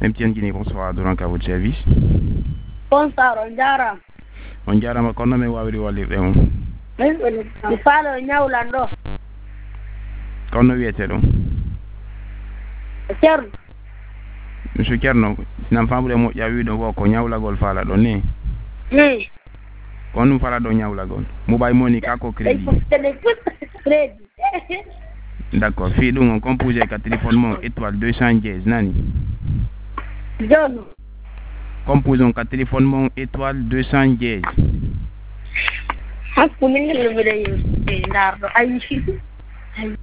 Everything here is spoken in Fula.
MTN Guinée, bonsoir, donc à votre service. Bonsoir, on jarama. On jarama kono mi wawri wallirde on. Mi faalo ñawlan ɗo. Kono wiyete ɗum? Ceerno. Monsieur Ceerno, sinam famɓude moƴƴa wiɗo wo ko ñawlagol faala ɗo ni? Kon ɗum fala ɗo ñawlagol. Mobile money ka ko crédit. Crédit. D'accord, fi ɗum on composé ka téléphone mon étoile 210 nani? Jono. Composé on ka téléphone mon étoile 210. Hakku min ngal mi dañi ndarɗo ayi.